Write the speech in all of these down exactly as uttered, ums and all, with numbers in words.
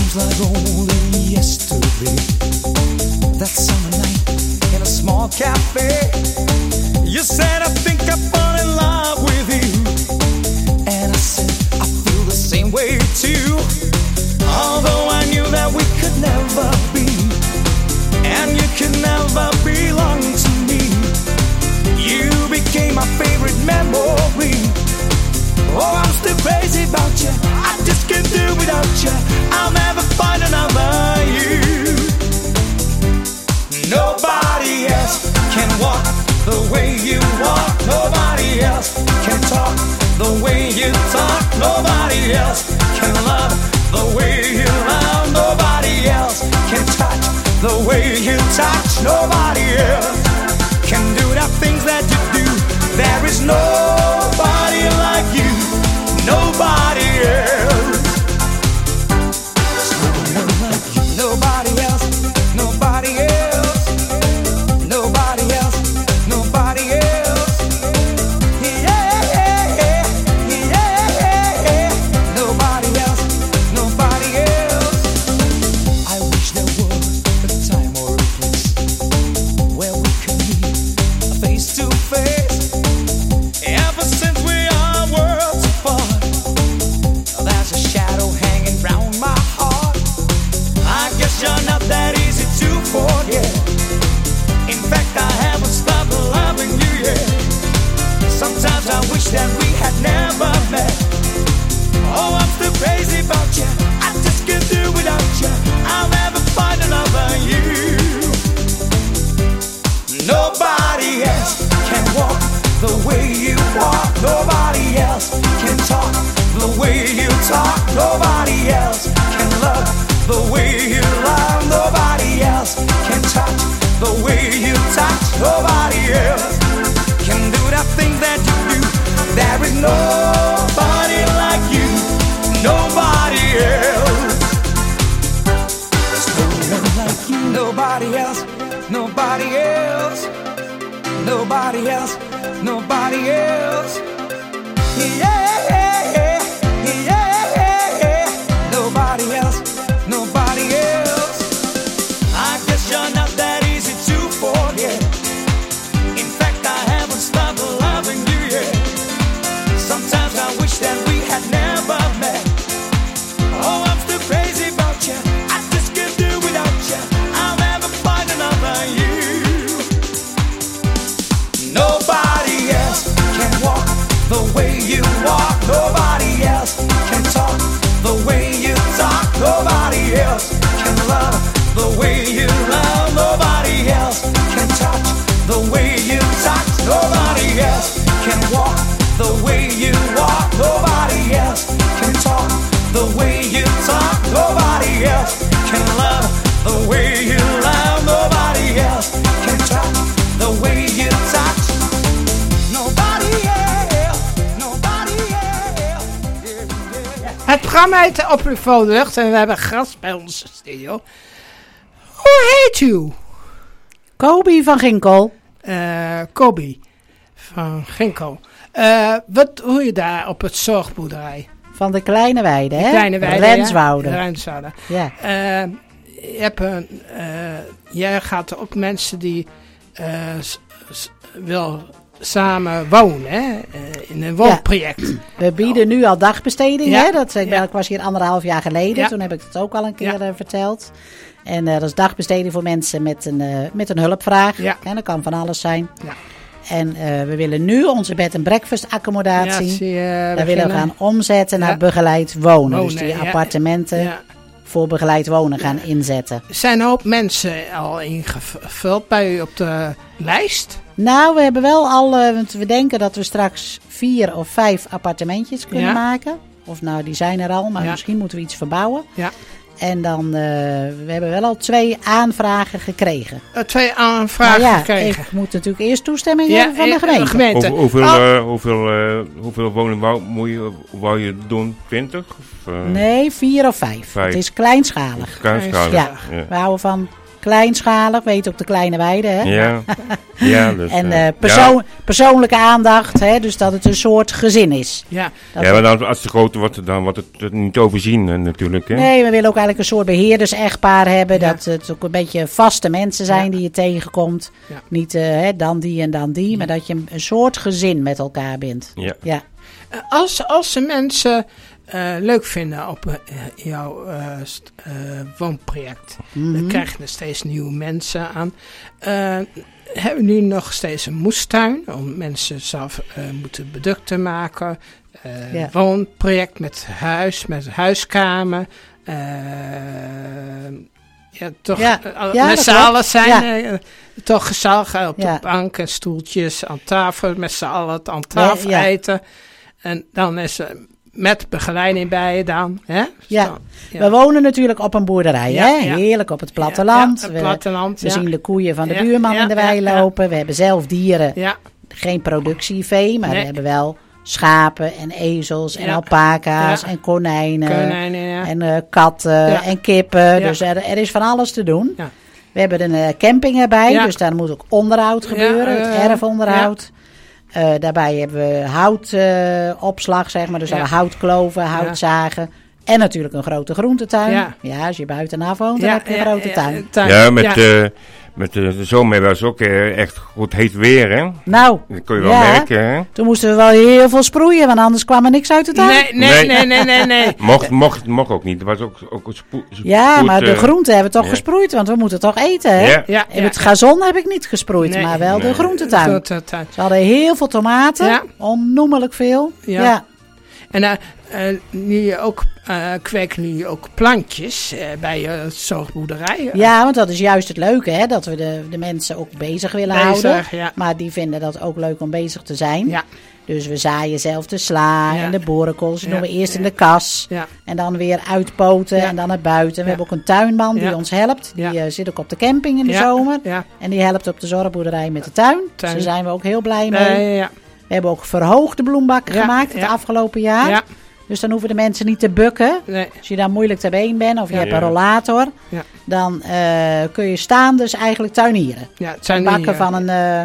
Seems like only yesterday, that summer night in a small cafe, you said I think I fall in love with you, and I said I feel the same way too. Although I knew that we could never be, and you could never belong to me, you became my favorite memory. Oh, I'm still crazy about you, I just can't do without you, I'll never find another you. Nobody else can walk the way you walk, nobody else can talk the way you talk, nobody else can love the way you love, nobody else can touch the way you touch, nobody else can do the things that you do. There is nobody like you, nobody else. Nobody else, nobody else, nobody else, nobody else. Yeah, yeah, yeah, nobody else, nobody else. I wish there was a time or a place where we could meet face to face. Ever since we are worlds apart, there's a shadow hanging round my heart. I guess you're not that easy to forget. In fact, I haven't stopped loving you yet. Sometimes I wish that we had never met. Oh, I'm still crazy about you, I just can't do without you, I'll never find another you. Nobody else can walk the way you walk, nobody else can talk the way you talk, nobody else can love the way you love, nobody else can touch the way you touch, nobody else can do the things that you do. There is nobody like you, nobody else. Nobody else, nobody else, nobody else, nobody else. Yeah, yeah, yeah, nobody else, nobody else. I guess you're not that easy to forget. In fact, I haven't stopped loving you yet. Sometimes I wish that we had never met. Oh, I'm still crazy about you, I just can't do without you, I'll never find another you. Nobody else can walk the way you walk, nobody else can talk the way you talk, nobody else can love the way you love, nobody else can touch the way you touch, nobody else can walk the way you walk, nobody else can talk the way you talk, nobody else can love the way you love, nobody else can touch the way you touch. Het programma heet Op uw Vogellucht en we hebben gast bij onze studio. Hoe heet u? Kobi van Ginkel. Uh, Kobi van Ginkel. Uh, wat hoe je daar op het zorgboerderij? Van de Kleine Weide, hè? Kleine Weide, Renswoude. Ja. Renswoude. Ja. Uh, je hebt een, uh, jij gaat ook mensen die uh, s- s- wil samen wonen, hè? Uh, in een woonproject. Ja. We bieden nu al dagbesteding, ja. hè? Dat, ik, ben, ja. ik was hier anderhalf jaar geleden, ja. toen heb ik het ook al een keer ja. uh, verteld. En uh, dat is dagbesteding voor mensen met een, uh, met een hulpvraag. Ja. En dat kan van alles zijn. Ja. En uh, we willen nu onze bed- en breakfast accommodatie, Ja, zie je, daar willen we gaan omzetten naar ja. begeleid wonen. wonen. Dus die Ja. appartementen Ja. voor begeleid wonen gaan ja. inzetten. Zijn een hoop mensen al ingevuld bij u op de lijst? Nou, we hebben wel al, uh, want we denken dat we straks vier of vijf appartementjes kunnen ja. maken. Of nou, die zijn er al, maar ja. misschien moeten we iets verbouwen. Ja. En dan, uh, we hebben wel al twee aanvragen gekregen. Uh, twee aanvragen nou ja, gekregen. Ik moet natuurlijk eerst toestemming ja, hebben van de gemeente. De gemeente. Hoe, hoeveel, oh. uh, hoeveel, uh, hoeveel woningen wou, moet je, wou je doen? twintig? Of, uh, Nee, vier of vijf. vijf. Het is kleinschalig. Kleinschalig. Ja, ja. we houden van Kleinschalig, weet op de kleine weide. Hè? Ja. ja dus, En eh, uh, persoon, persoonlijke aandacht, hè? Dus dat het een soort gezin is. Ja. Dat ja, maar dan, als het groter wordt, dan wordt het, het niet overzien eh, natuurlijk. Hè? Nee, we willen ook eigenlijk een soort beheerders-echtpaar hebben. Ja. Dat het ook een beetje vaste mensen zijn Ja. die je tegenkomt. Ja. Niet uh, hè, dan die en dan die, maar dat je een, een soort gezin met elkaar bent. Ja. Ja. Uh, als, als de mensen uh, leuk vinden op uh, jouw uh, st- uh, woonproject, Mm-hmm. dan krijg je er steeds nieuwe mensen aan. Uh, hebben jullie nog steeds een moestuin om mensen zelf uh, moeten beducten maken? Uh, Ja. Woonproject met huis, met huiskamer. Uh, ja, toch Ja. uh, Ja, met dat z'n klopt. allen zijn Ja. uh, toch gezellig op Ja. de bank en stoeltjes aan tafel, met z'n allen aan tafel Ja, ja. eten. En dan is er met begeleiding bij je dan. Hè? Ja. Zo, ja. We wonen natuurlijk op een boerderij, Ja, hè? ja. Heerlijk op het platteland. Ja, ja, we het platteland, we ja. zien de koeien van de Ja, buurman ja, in de wei ja, ja. lopen. We hebben zelf dieren. Ja, Geen productievee, maar Nee. we hebben wel schapen en ezels en Ja. alpaca's Ja. en konijnen. konijnen, ja. En uh, katten Ja. en kippen. Ja. Dus er, er is van alles te doen. Ja. We hebben een uh, camping erbij. Ja. Dus daar moet ook onderhoud gebeuren. Ja, uh, het erfonderhoud. Uh, daarbij hebben we houtopslag, zeg maar. Dus Ja. daar houtkloven, houtzagen. En natuurlijk een grote groentetuin. Ja. Ja, als je buitenaf woont, dan heb je een grote tuin. tuin. Ja, met, Ja. eh, met eh, de zomer was het ook eh, echt goed heet weer, hè? Nou, Dat kun je wel ja. merken, hè? Toen moesten we wel heel veel sproeien, want anders kwam er niks uit de tuin. Nee, nee, nee, nee, nee, nee. Mocht, mocht, mocht ook niet. Er was ook, ook een spoed. Ja, maar de eh, groenten hebben we toch ja. gesproeid, want we moeten toch eten, hè? Ja. Ja, En het gazon heb ik niet gesproeid, Nee. maar wel de Nee. groentetuin. Groentetuin. Ze hadden heel veel tomaten, Ja. onnoemelijk veel. Ja. Ja. En uh, uh, nu ook, uh, kweken jullie ook plantjes uh, bij je zorgboerderij? Ja, want dat is juist het leuke, hè? Dat we de, de mensen ook bezig willen Bezig, houden. ja. Maar die vinden dat ook leuk om bezig te zijn. Ja, Dus we zaaien zelf de sla Ja. en de borenkools. Dat Ja. doen we eerst Ja. in de kas. ja, En dan weer uitpoten Ja. en dan naar buiten. We Ja. hebben ook een tuinman die Ja. ons helpt. Die Ja. eh, zit ook op de camping in de ja, zomer. Ja, En die helpt op de zorgboerderij met de tuin. Tuin. Dus daar zijn we ook heel blij mee. nee, ja, We hebben ook verhoogde bloembakken Ja, gemaakt het ja. afgelopen jaar. ja, Dus dan hoeven de mensen niet te bukken. nee, Als je dan moeilijk ter been bent of je Ja. hebt een Ja. rollator. Ja. Dan eh, kun je staan dus eigenlijk tuinieren. ja, het zijn Bakken die, uh, van een eh,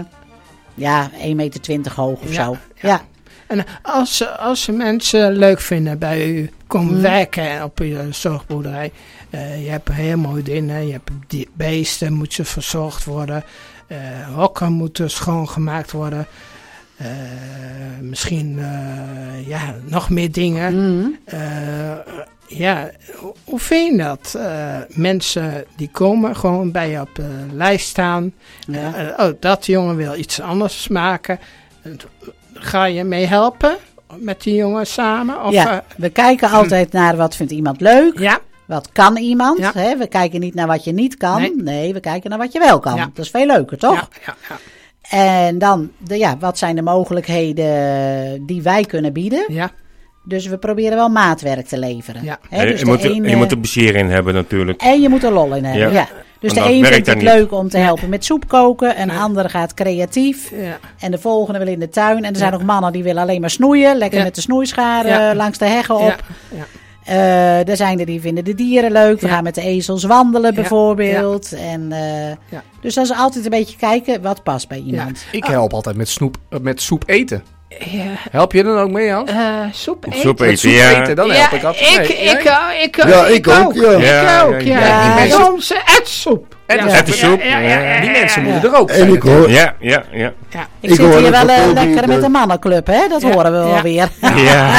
ja, één meter twintig hoog of Ja, zo. ja. Ja. En als, ze- als ze mensen leuk vinden bij u, komen Mm. werken op je zorgboerderij. Uh, je hebt heel mooi dingen, je hebt die beesten, moeten ze verzorgd worden. Uh, hokken moeten schoongemaakt worden. Uh, misschien uh, ja, nog meer dingen. Mhm. Uh, ja, hoe- hoe vind je dat? Uh, mensen die komen gewoon bij je op de lijst staan. Ja. Uh, oh, dat jongen wil iets anders maken. Uh, Ga je mee helpen met die jongen samen? Of, Ja, uh, we kijken altijd naar wat vindt iemand leuk. ja, Wat kan iemand? Ja. Hè? We kijken niet naar wat je niet kan. Nee. Nee, we kijken naar wat je wel kan. Ja. Dat is veel leuker, toch? ja, ja, ja, En dan, de, ja, wat zijn de mogelijkheden die wij kunnen bieden? ja, Dus we proberen wel maatwerk te leveren. Ja. Hè, je, dus je de moet, er- ene- je moet er plezier in hebben natuurlijk. En je moet er lol in hebben. Ja. Ja. Dus Want de dat een werkt vindt het dan niet. leuk om te helpen met soep koken. Een Nee. andere gaat creatief. ja, En de volgende wil in de tuin. En er zijn Ja. ook mannen die willen alleen maar snoeien. Lekker Ja. met de snoeischaar Ja. eh, langs de heggen op. ja, ja. Eh, er zijn er die vinden de dieren leuk. We Ja. gaan met de ezels wandelen Ja. bijvoorbeeld. En, eh, Ja. Dus dat is altijd een beetje kijken wat past bij iemand. Ik help altijd met, snoep, eh, met soep eten. Ja. Help je dan ook mee, Jan? Uh, soep eten. Soep Met eten, soep ja. eten, dan ja, help ik altijd ik, mee. ik, Jij? ik, ik, Ja, ik ook, ja. Ik Ja, ook, ja. ja, die mensen- Soms etsoep. En ja. ettensoep, Ja, ja, ja, ja, Die ja, mensen ja. moeten er ook En zijn. ik hoor, Ja, ja, ja. Ja. Ik, Ik zit hoor hier het wel eh, ook lekker niet, met eh. de mannenclub, hè? Dat Ja. horen we wel Ja. weer. Ja,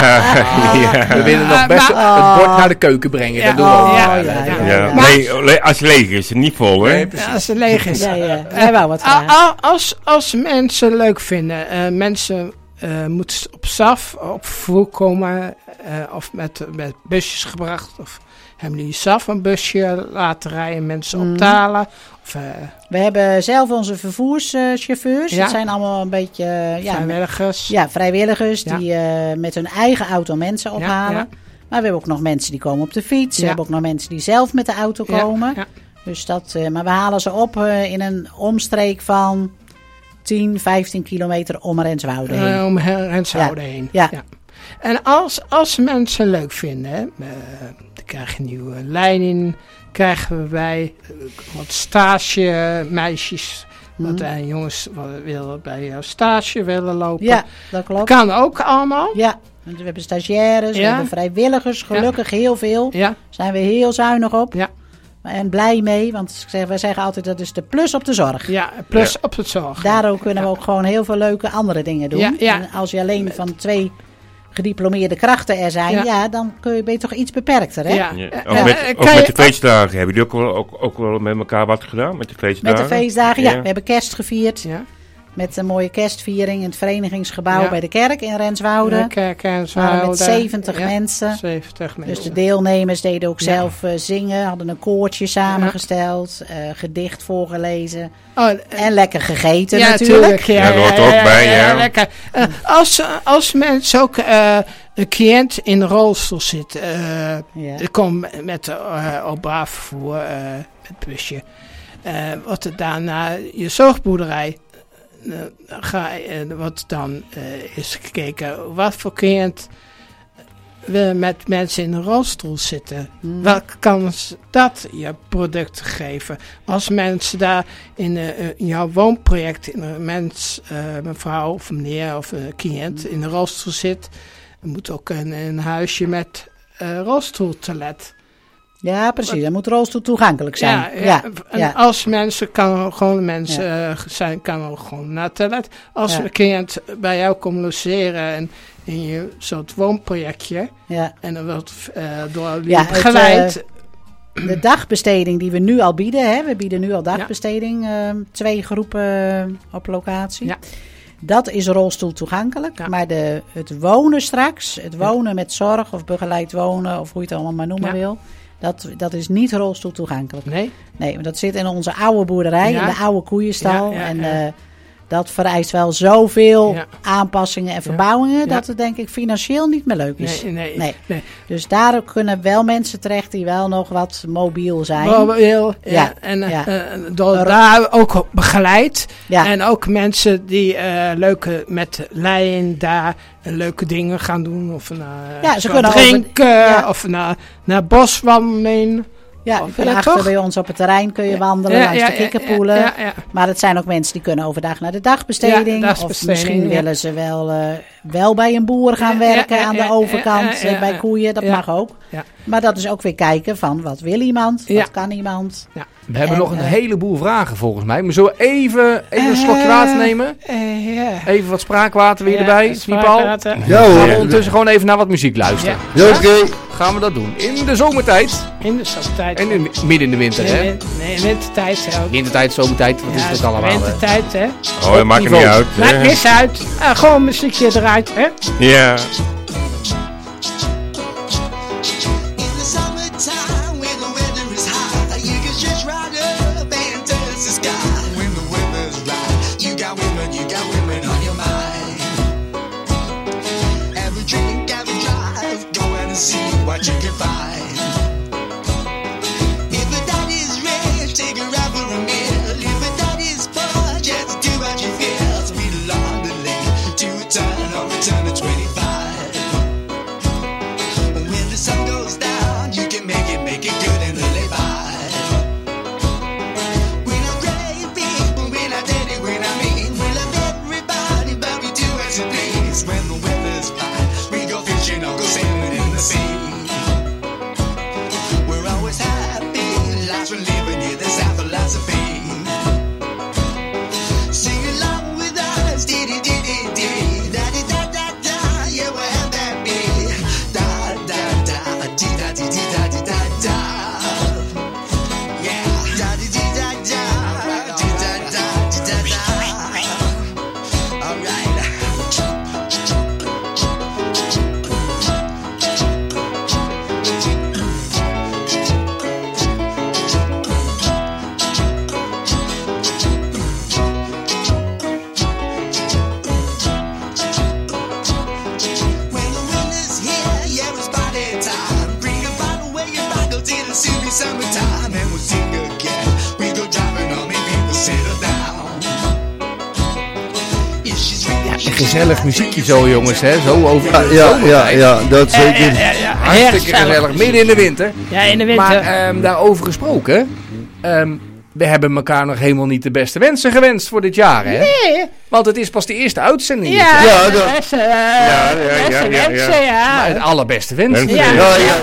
ja. We willen nog Ah, best maar- het bord naar de keuken brengen. Ja. Dat doen we ook. Oh, Ja, ja, ja, ja, Ja, ja. Maar- nee, le- als het leeg is, niet vol, hè? Nee, Ja, precies. als het leeg is. Ja, ja. Wij wou wat Al- vragen. al- Als, als mensen leuk vinden, eh, mensen eh, moeten op staf, op vervoer komen eh, of met, met busjes gebracht. Of hebben jullie zelf een busje laten rijden, mensen Mm. optalen? Of uh, We hebben zelf onze vervoerschauffeurs. Ja. Dat zijn allemaal een beetje eh, ja, vrijwilligers? ja, vrijwilligers Ja. die eh, met hun eigen auto mensen ophalen. ja. Maar we hebben ook nog mensen die komen op de fiets. We Ja. hebben ook nog mensen die zelf met de auto Ja, komen. ja. Dus dat, eh, maar we halen ze op eh, in een omstreek van tien, vijftien kilometer om Renswoude heen. Eh, om Renswoude Ja. heen. Ja. En als, als mensen het leuk vinden, hè, uh, dan krijg je een nieuwe leiding, krijgen we bij uh, wat stage meisjes, Mm. wat uh, jongens wat willen bij jou stage willen lopen. Ja, dat klopt. Kan ook allemaal. Ja, want we hebben stagiaires, we Ja. hebben vrijwilligers, gelukkig heel veel. Ja, Zijn we heel zuinig op. ja, En blij mee, want ik zeg, wij zeggen altijd dat is de plus op de zorg. ja, plus Ja. op het zorg. Daardoor kunnen we Ja. ook gewoon heel veel leuke andere dingen doen. Ja, ja. En als je alleen van twee gediplomeerde krachten er zijn, Ja. ja, dan kun je, ben je toch iets beperkter, hè? Ja. Ja. Eh, Ook eh, met, eh, ook kan met je- de feestdagen. Hebben jullie ook wel, ook, ook wel met elkaar wat gedaan? Met de Met feestdagen? de feestdagen, ja. Ja. We hebben kerst gevierd. Ja. Met een mooie kerstviering in het verenigingsgebouw Ja. bij de kerk in Renswoude. Kijk, en zo. Waren met daar- zeventig ja, mensen. zeventig mensen. Dus de deelnemers deden ook Ja. zelf uh, zingen, hadden een koortje samengesteld, uh, gedicht voorgelezen Oh, en lekker gegeten ja, natuurlijk. tuurlijk, ja, Ja, dat hoort er ook bij, ja. Lekker. Uh, als, als mensen ook uh, een cliënt in de rolstoel zit, uh, Ja. er komt met uh, openbaar vervoer, uh, met busje, uh, wat er dan naar je zorgboerderij, uh, ga, uh, wat dan uh, is gekeken, wat voor cliënt wil met mensen in een rolstoel zitten. Hmm. Welke kans dat je product geven? Als mensen daar in, uh, in jouw woonproject, in een mens, uh, mevrouw of meneer of een cliënt in een rolstoel zit, er moet ook een, een huisje met uh, rolstoeltoilet. Ja, precies. Dat moet rolstoel toegankelijk zijn. Ja, Ja, ja. ja, En ja. als mensen kan gewoon mensen uh, zijn, kan ook gewoon naar het toilet. Als Ja. een cliënt bij jou komt logeren en in je soort woonprojectje ja. en dan wordt uh, door jullie Ja, het, begeleid. De dagbesteding die we nu al bieden, hè, we bieden nu al dagbesteding, uh, twee groepen uh, op locatie. Ja. Dat is rolstoel toegankelijk, Ja. maar de, het wonen straks, het wonen met zorg of begeleid wonen of hoe je het allemaal maar noemen Ja. wil, dat, dat is niet rolstoel toegankelijk. Nee? Nee, want dat zit in onze oude boerderij, Ja. in de oude koeienstal. Ja, ja, en ja. uh, dat vereist wel zoveel Ja. aanpassingen en verbouwingen, Ja. dat het denk ik financieel niet meer leuk is. Nee, nee, Nee. nee. Dus daar kunnen wel mensen terecht die wel nog wat mobiel zijn. Mobiel, ja. Ja, En uh, ja. uh, door daar ook begeleid. Ja. En ook mensen die uh, leuke met lijn daar uh, leuke dingen gaan doen. Of naar Ja, uh, ze wat kunnen over- drinken. ja. Of naar, naar boswandeling. Ja, Of, je kunt ja, achter toch? bij ons op het terrein kun je wandelen Ja, langs ja, de ja, kikkerpoelen. ja, ja, ja. Maar het zijn ook mensen die kunnen overdag naar de dagbesteding. Ja, Of dagbesteding, misschien ja. willen ze wel, uh, wel bij een boer gaan Ja, ja, werken ja, aan ja, de overkant, ja, ja, uh, bij ja. koeien. Dat Ja. mag ook. Ja. Maar dat is ook weer kijken van wat wil iemand, Ja. wat kan iemand. We hebben En, nog een eh, heleboel vragen volgens mij. Maar zullen we even, even een slokje water nemen? Uh, ja. Even wat spraakwater weer Ja, erbij, spraakwater. Sniepal? Ja Gaan we hoor. ondertussen gewoon even naar wat muziek luisteren. Ja, oké. Gaan we dat doen. In de zomertijd. In de zomertijd. En in, midden in de winter, Nee, hè? win- nee, wintertijd ook. Wintertijd, zomertijd, wat is Ja, het ook allemaal? hè? wintertijd, hè. Oh, dat maakt er niet niveau. uit. Maakt hè. niks uit. Uh, gewoon muziekje eruit, hè. Ja. In the summertime, when the weather is high, you can just ride up and touch the sky. When the weather's right, you got women, you got women on your mind. Have a drink, have a drive, go out and see what you can find. If a daddy's rich, take her out for a meal. If a daddy's poor, just do what you feel. Speed along the lane to a turn or a turn to twenty-five. When the sun goes down, you can make it, make it good and live by. We love great people, we love daddy, we love me. We love everybody, but we do as we please. When the weather's fine, we go fishing or go sailing in the sea. We're always happy, lives we're living, yeah, that's our philosophy. Sing along with us, dee dee dee dee dee, da dee da da da, yeah, we're happy. Da da da, dee da dee dee da dee da da. Yeah, da dee dee da da, dee da da dee da da. All right. gezellig muziekje zo, jongens, hè? Zo over de Ja, ja, zomertijd. ja, dat zeker. Ja, ja, ja. Hartstikke gezellig, midden in de winter. Ja, in de winter. Maar ehm, daarover gesproken, ehm, we hebben elkaar nog helemaal niet de beste wensen gewenst voor dit jaar, hè? nee. Want het is pas de eerste uitzending. dit Ja, jaar. Ja, de dat- beste, uh, ja, ja, beste ja, ja. wensen, ja. Maar het allerbeste wensen. Wensen. Ja. Ja, ja.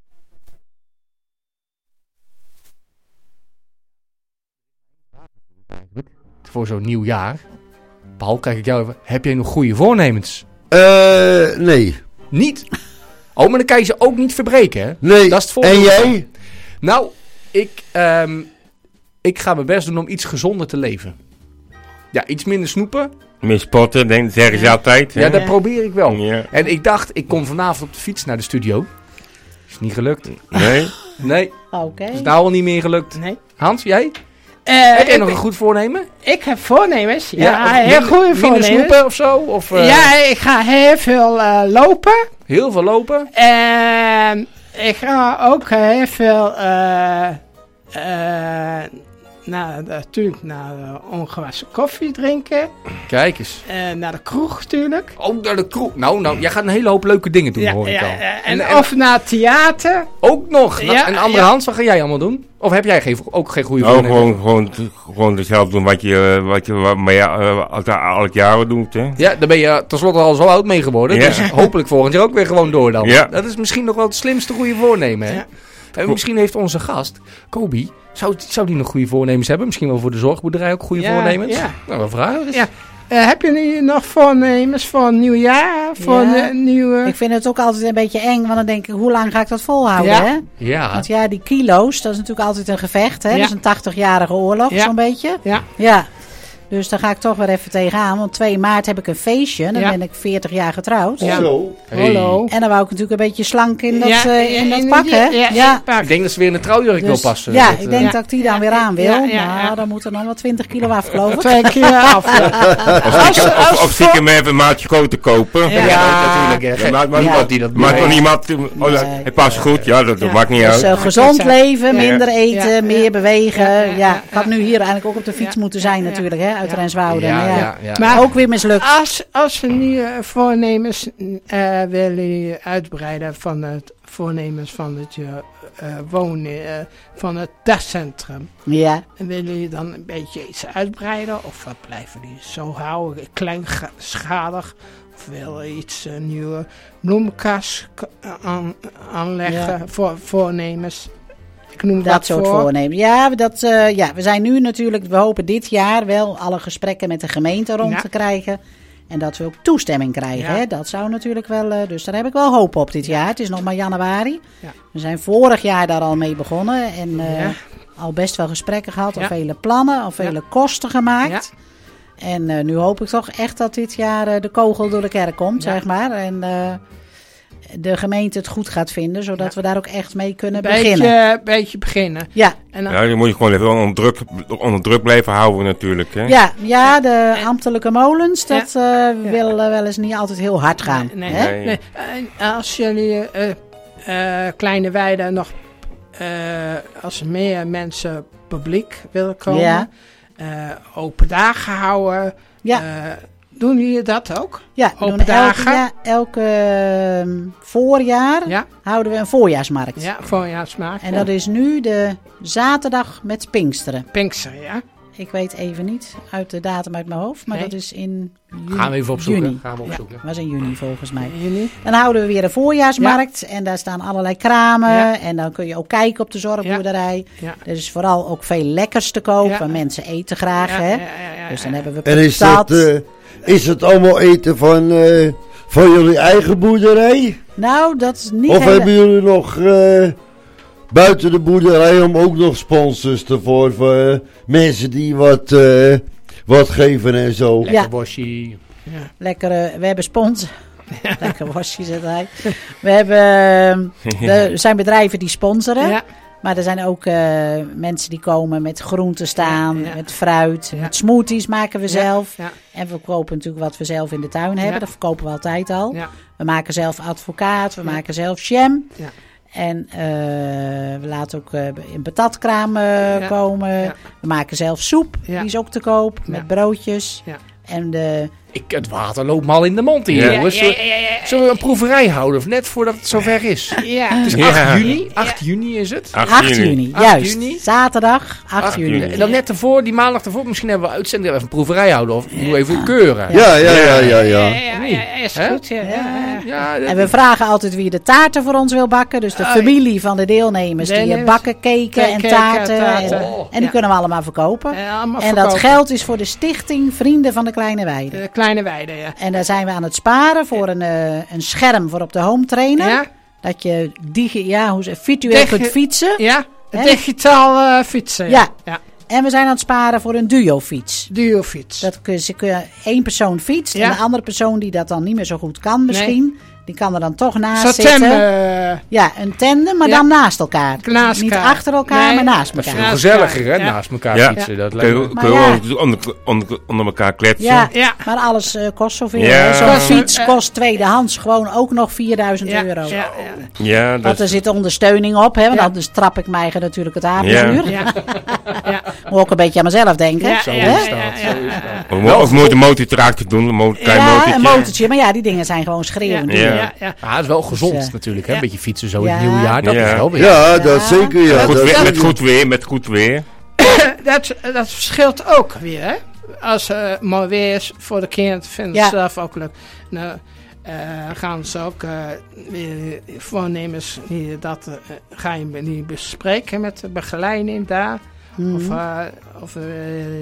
Voor zo'n nieuw jaar. Paul, kijk ik jou even. Heb jij nog goede voornemens? Eh, nee. Niet? Oh, maar dan kan je ze ook niet verbreken, hè? Nee. Dat is het En volgende. jij? Nou, ik, ehm, ik ga mijn best doen om iets gezonder te leven. Ja, iets minder snoepen. Meer sporten, denk, zeggen ze altijd. Ja, hè? dat probeer ik wel. Ja. En ik dacht, ik kom vanavond op de fiets naar de studio. Is niet gelukt. Nee? Nee, Oké. is nou al niet meer gelukt. Nee. Hans, jij? Eh, Heb jij ik, nog een goed voornemen? ik heb voornemens. Ja, of heel minder- goede Minder voornemens. snoepen of zo? Of, eh, Ja, ik ga heel veel eh, lopen. Heel veel lopen? En ik ga ook heel veel eh eh naar de, natuurlijk naar de ongewassen koffie drinken. Kijk eens. En naar de kroeg natuurlijk. Ook naar de kroeg. Nou, nou, jij gaat een hele hoop leuke dingen doen, Ja, hoor ik ja, al. ja. En, of naar het theater. ook nog. Nou, Ja, en andere ja. Hans, wat ga jij allemaal doen? Of heb jij geen, ook geen goede Nou, voornemens? gewoon, gewoon, gewoon hetzelfde doen wat je, uh, wat je wat, maar ja, uh, altijd elk jaar doet, hè. Ja, daar ben je tenslotte al zo oud mee geworden. Ja. Dus hopelijk volgend jaar ook weer gewoon door dan. Ja. Dat is misschien nog wel het slimste goede voornemen, hè? Ja. En misschien heeft onze gast, Kobi, zou, zou die nog goede voornemens hebben? Misschien wel voor de zorgboerderij ook goede Ja, voornemens? ja. Nou, we vragen eens. Ja. Eh, heb je nu nog voornemens voor een nieuw jaar? Voor Ja. een nieuwe... Ik vind het ook altijd een beetje eng, want dan denk ik, hoe lang ga ik dat volhouden, Ja. hè? Ja. Want ja, die kilo's, dat is natuurlijk altijd een gevecht, hè? Ja. Dat is een tachtigjarige oorlog, Ja. zo'n beetje. Ja. Ja. Dus daar ga ik toch weer even tegenaan. Want twee maart heb ik een feestje. Dan Ja. ben ik veertig jaar getrouwd. Ja. Zo. Hey. Hallo. En dan wou ik natuurlijk een beetje slank in dat, Ja, eh, in ja, dat pak, hè? Ja, Ja. pak. Ik denk dat ze weer in een trouwjurk wil Dus, passen. ja, Dat, ik eh, denk Ja. dat ik die dan weer aan wil. Ja, ja, ja. Nou, dan moet er nog wel twintig kilo af, geloof ik. Twee keer af. Of, Als- of, als of stiekem even een maatje grote kopen. Ja. Ja, natuurlijk. hè. Ja, maar- maar- Niemand die dat Maar doet. toch niemand, oh, dat- Nee. het past goed, ja, dat, dat Ja. maakt niet Dus uit. eh, gezond Ja. leven, Ja. minder eten, Ja. meer bewegen. Ja, Ja, ja, ja, ik had nu hier eigenlijk ook op de fiets Ja. moeten zijn Ja. natuurlijk, hè, uit Ja. Renswoude. Ja, Ja, ja, ja. ja. Maar- Ook weer mislukt. Als, als we nieuwe voornemens eh willen uitbreiden van het voornemens van het eh, eh, wonen, eh, van het dagcentrum. Ja. En willen jullie dan een beetje iets uitbreiden? Of wat blijven jullie zo houden, kleinschalig? Of wil je iets uh, nieuwe bloemenkast k- aan, aanleggen Ja. voor voornemens? Ik noem Dat dat soort voor. voornemens. Ja, dat, eh, ja, we zijn nu natuurlijk, we hopen dit jaar wel alle gesprekken met de gemeente rond Ja. te krijgen. En dat we ook toestemming krijgen. Ja. Hè? Dat zou natuurlijk wel, eh, dus daar heb ik wel hoop op dit jaar. Het is nog maar januari. Ja. We zijn vorig jaar daar al mee begonnen. En eh, Ja. al best wel gesprekken gehad. Al Ja. vele plannen, al vele kosten gemaakt. En eh, nu hoop ik toch echt dat dit jaar eh, de kogel door de kerk komt, Ja. zeg maar. En eh, de gemeente het goed gaat vinden, zodat Ja. we daar ook echt mee kunnen Beetje, beginnen. beetje beginnen. Ja. En dan, Ja, die moet je gewoon even onder druk, onder druk blijven houden natuurlijk, hè. Ja, ja, de ambtelijke molens, dat eh wil eh, wel eens niet altijd heel hard gaan. Nee, hè? nee, nee. En als jullie eh, eh, Kleine Weide nog, eh, als meer mensen publiek willen komen, Ja. eh, open dagen houden, Ja. eh, doen jullie dat ook? Ja, we open doen elke, dagen? ja, elke eh, voorjaar Ja, houden we een voorjaarsmarkt. ja voorjaarsmaak. En dat is nu de zaterdag met Pinksteren. Pinkster, ja. Ik weet even niet uit de datum uit mijn hoofd, maar Nee. dat is in juni. Gaan we even opzoeken. Juni. Gaan we opzoeken. Was in juni volgens mij. Jullie? Dan houden we weer een voorjaarsmarkt en daar staan allerlei kramen. Ja. En dan kun je ook kijken op de zorgboerderij. Ja. Er is vooral ook veel lekkers te koop, Ja. want mensen eten graag. Ja, hè? ja, ja, ja, Dus dan ja. hebben we En is patat. dat, eh, is het allemaal eten van, eh, van jullie eigen boerderij? Nou, dat is niet Of hele- hebben jullie nog eh, buiten de boerderij om ook nog sponsors ervoor voor eh, mensen die wat, eh, wat geven en zo? Lekker Ja. bosje. lekkere, we hebben spons. Lekker wasje zet hij. We hebben, eh, er zijn bedrijven die sponsoren. Ja. Maar er zijn ook eh, mensen die komen met groenten staan, Ja, ja. met fruit. Ja. Met smoothies maken we zelf. Ja, En we kopen natuurlijk wat we zelf in de tuin hebben. Ja. Dat verkopen we altijd al. ja, We maken zelf advocaat, we Ja. maken zelf jam. Ja. En eh, we laten ook eh, in patatkraam eh, Ja. komen. Ja. We maken zelf soep, Ja. die is ook te koop, met Ja. broodjes. Ja. En de Ik, het water loopt mal in de mond hier, Ja. jongens. Ja, ja, ja, ja. Zullen we een proeverij houden? Of net voordat het zover is? Ja. Het is Ja. acht juni. acht juni is het. acht juni, acht juist. juni. Zaterdag, acht acht juni. En dan net ervoor, die maandag ervoor, misschien hebben we uitzending even een proeverij houden. Of doen we even keuren. Ja, ja, ja, ja, Ja, ja. ja, ja, is Hè? goed. Ja, ja, ja. Ja, dat- En we vragen altijd wie de taarten voor ons wil bakken. Dus de Oh, familie van de deelnemers die Deelnemers. bakken cakeen en Cake, taarten. taarten. En, Oh. en die Ja. kunnen we allemaal verkopen. Ja, allemaal En dat verkopen. geld is voor de stichting Vrienden van de Kleine Weide. De kleine weide, ja. En daar zijn we aan het sparen voor een, eh, een scherm voor op de home trainer. Ja, Dat je digi- ja, hoe ze, virtueel Digi- kunt fietsen. ja. Hè? Digitaal eh, fietsen. Ja. ja. En we zijn aan het sparen voor een duo-fiets. Duo-fiets. Dat kun, ze kun, één persoon fietst Ja. en de andere persoon die dat dan niet meer zo goed kan misschien. Die kan er dan toch naast Zo zitten. tem, eh, Ja, een tandem, maar Ja. dan naast elkaar. Naast Niet elkaar. achter elkaar, Nee, maar naast dat is elkaar. veel Naast gezelliger, hè? elkaar, ja. Naast elkaar Ja. fietsen. Dat Kun lijkt me... je, Maar kun je ja. onder, onder, onder, onder elkaar kletsen. Ja, Ja. maar alles eh, kost zoveel. Ja. hè. Zo'n Kost, fiets eh, kost tweedehands gewoon ook nog vierduizend ja, euro. ja, ja. Ja, dat Want er zit ondersteuning op, hè, want Ja. anders trap ik mij natuurlijk het avonduur. Ja. Ja. Moet ook een beetje aan mezelf denken. Ja, Zo ja, is hè? dat. ja, Zo ja, is ja. dat. Of, mo- of moet een motortractor doen, een mo- klein Ja, motortje. een motortje. Maar ja, die dingen zijn gewoon schreeuwend. Ja. duur. Ja, ja. Ja, het is wel gezond Dus, eh, natuurlijk, hè? ja. Een beetje fietsen zo in Ja. het nieuwe jaar. Dat Ja. is wel weer. Ja, dat zeker, ja. Goed dat weer, met zeker. goed weer, met goed weer. Dat, dat verschilt ook weer, hè. Als het mooi weer is voor de kind, vinden Ja. ze zelf ook leuk. Nou, eh, gaan ze ook, eh, weer voornemens, die, dat eh, ga je niet bespreken met de begeleiding daar. Mhm. Of, eh, of eh,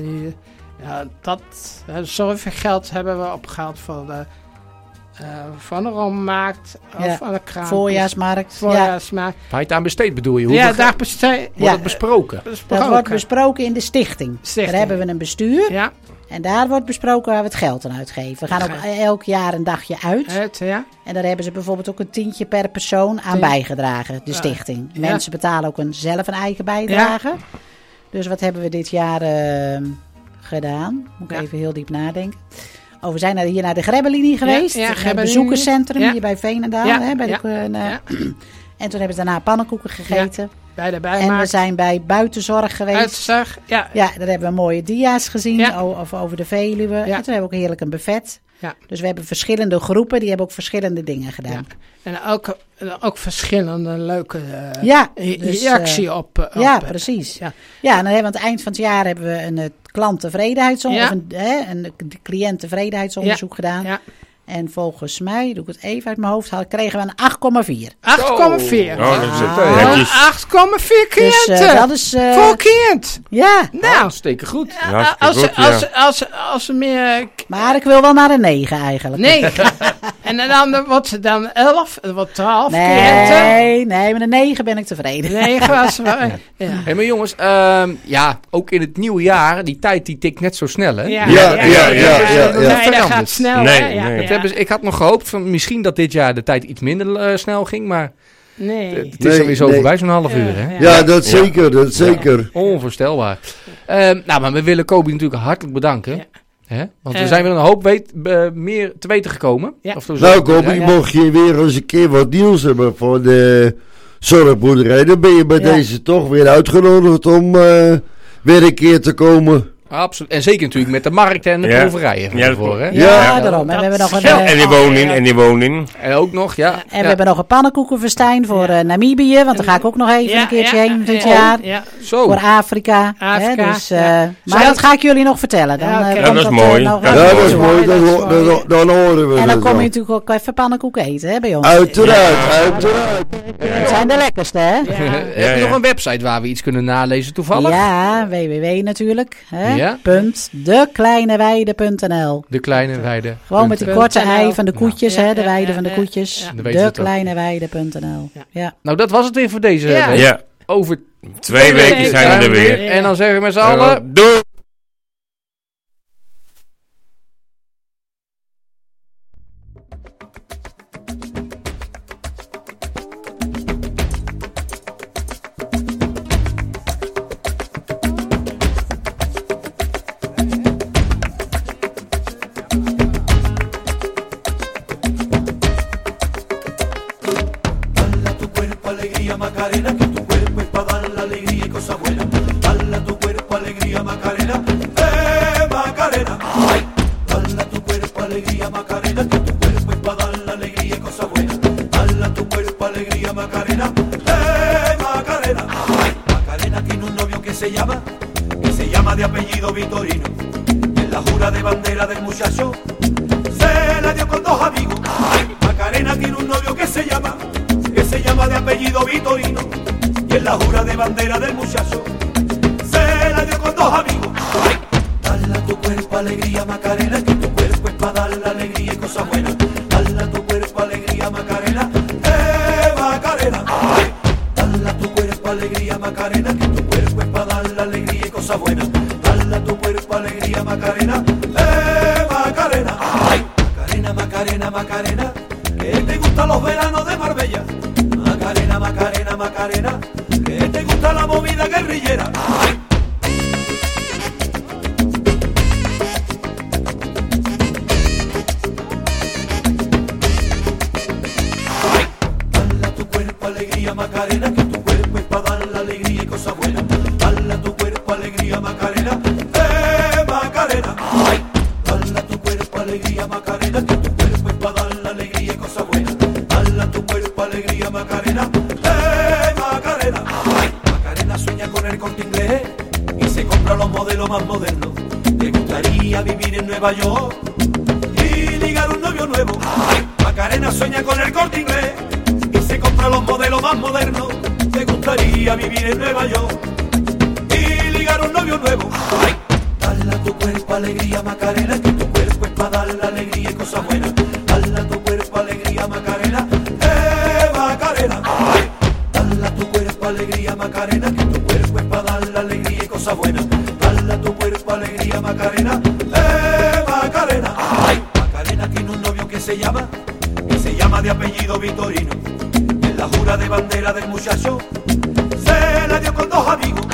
ja, dat, eh, zoveel geld hebben we opgehaald voor de, eh, van de rommelmarkt, Ja, of van de kraam. Voorjaarsmarkt. Ja, Voorjaarsmarkt. Waar je het aan besteed bedoel je? Hoeveel Ja, geld daar besteed. wordt Ja. het besproken? dat wordt besproken in de stichting. Stichting. Daar hebben we een bestuur. Ja, En daar wordt besproken waar we het geld aan uitgeven. We gaan ook elk jaar een dagje uit. het, ja. En daar hebben ze bijvoorbeeld ook een tientje per persoon aan Tien. bijgedragen. De Ja. stichting. Ja. Mensen betalen ook een, zelf een eigen bijdrage. Dus wat hebben we dit jaar eh, gedaan? Moet ik Ja. even heel diep nadenken. Oh, we zijn naar, hier naar de Grebbelinie geweest. ja, een Grebbelinie. bezoekerscentrum Ja. hier bij Veenendaal. Ja, Hè, bij ja, de, eh, ja. En toen hebben ze daarna pannenkoeken gegeten. Bij de En we bijmaak. zijn bij buitenzorg geweest. Uitzag. Ja, Ja, daar hebben we mooie dia's gezien Ja. o- over, over de Veluwe. En toen hebben we ook heerlijk een buffet. Ja. Dus we hebben verschillende groepen, die hebben ook verschillende dingen gedaan. En ook, ook verschillende leuke eh, Ja, re- dus, reactie eh, op. eh, Ja, op, eh, precies. Ja. Ja, en dan hebben we aan het eind van het jaar hebben we een uh, klanttevredenheidsonderzoek, Ja. of een, hè, een cliënttevredenheidsonderzoek gedaan. Ja. En volgens mij, doe ik het even uit mijn hoofd, halen, kregen we een acht komma vier. acht komma vier. Oh, dat is het. Ah. Netjes. acht komma vier Dus cliënten. eh, dat is... eh, Voor kind. ja, Nou, Hartstikke goed. Hartstikke als, goed, ja. als, als, als ze meer... maar ik wil wel naar een negen eigenlijk. negen. En dan, dan wordt het dan elf, het wordt twaalf cliënten. Nee, nee, met een negen ben ik tevreden. negen was... Ja. Hé, maar jongens, ehm, ja, ook in het nieuwe jaar, die tijd die tikt net zo snel, hè? Ja, Ja, ja, ja, ja, ja. Nee, dat gaat snel. Nee, hè? Ja, nee. ja. Het hebben ze- ik had nog gehoopt van misschien dat dit jaar de tijd iets minder eh, snel ging, maar Nee. het is Nee, alweer zo nee. voorbij, zo'n half uur, hè? Ja, dat zeker, dat zeker. Onvoorstelbaar. Ehm, nou, maar we willen Kobi natuurlijk hartelijk bedanken. Ja. Hè? Want we Eh. zijn wel een hoop weet, eh, meer te weten gekomen. Ja. Of zo- Nou, Kobi, Ja. mocht je weer eens een keer wat nieuws hebben voor de zorgboerderij, dan ben je bij Ja. deze toch weer uitgenodigd om eh, weer een keer te komen. Absoluut. En zeker natuurlijk met de markt en de Ja. proeverijen van Ja, dat tevoren, hè? Ja, Ja. daarom. En we hebben nog een... Ja. eh, En die woning, en die woning. En ook nog, ja. En we ja. hebben nog een pannenkoekenfestijn voor eh, Namibië, want daar ga ik ook nog even Ja, een keertje ja, heen dit ja, jaar. Ja. Zo. Voor Afrika. Afrika, Hè, dus, eh, ja. Maar Zo- dat ga ik jullie nog vertellen. Dan, Ja, oké. eh, Ja, komt dat is eh, mooi. nog Dat wel Ja, is dat is goed. mooi, dat dan, is ho- mooi. dan, dan horen we En dan dat kom je wel. natuurlijk ook even pannenkoeken eten hè, bij ons. Uiteraard, uiteraard. Dat zijn de lekkerste, hè? Ja. Heb je Ja, ja. nog een website waar we iets kunnen nalezen toevallig? Ja, w w w natuurlijk. Hè? Ja. Punt dekleineweide punt n l. De kleine weide. Gewoon met die Punt korte NL. ei van de koetjes, Ja, hè? De ja, weide ja, van de ja, koetjes. ja. Dan weten ze het ook. dekleineweide punt n l. Ja. Ja. Nou, dat was het weer voor deze Ja. week. Ja, Over twee weken zijn we er weer. En dan zeggen we met z'n allen... Doei! Dala tu cuerpo alegría Macarena, que tu cuerpo es para dar la alegría y cosas buenas. Dala tu cuerpo alegría Macarena. se llama, que se llama de apellido Vitorino. En la jura de bandera del muchacho se la dio con dos amigos. Macarena tiene un novio que se llama, que se llama de apellido Vitorino. Y en la jura de bandera del muchacho se la dio con dos amigos. Dale a tu cuerpo alegría, Macarena, que tu cuerpo es para dar la alegría y cosas buenas. Dale a tu cuerpo alegría, Macarena, eh, Macarena. Dale a tu cuerpo alegría, Macarena, que tu cuerpo es para dar la alegría y cosas buenas. Dale a tu cuerpo alegría, Macarena, eh, Macarena. Macarena, Macarena, Macarena, que te gustan los veranos de Marbella. Macarena, Macarena, Macarena, que te gusta la movida guerrillera. Macarena, que tu cuerpo es para dar la alegría y cosas buenas. Dale a tu cuerpo alegría, Macarena, eh, Macarena. Dale a tu cuerpo alegría, Macarena, que tu cuerpo es para dar la alegría y cosas buenas. Dale a tu cuerpo alegría, Macarena, eh, Macarena. Macarena sueña con el Corte Inglés y se compra los modelos más modernos. Le gustaría vivir en Nueva York y ligar un novio nuevo. Macarena sueña con el Corte Inglés y se compra los modelos más modernos. Te gustaría vivir en Nueva York y ligar un novio nuevo. Dale a tu cuerpo alegría, Macarena, que tu cuerpo es para dar la alegría y cosas buenas. Dale a tu cuerpo alegría, Macarena, eh, Macarena. Dale a tu cuerpo alegría, Macarena, que tu cuerpo es para dar la alegría y cosas buenas. Dale a tu cuerpo alegría, Macarena, eh, Macarena. Macarena tiene un novio que se llama, que se llama de apellido Vitorino. En la jura de bandera del muchacho se la dio con dos amigos.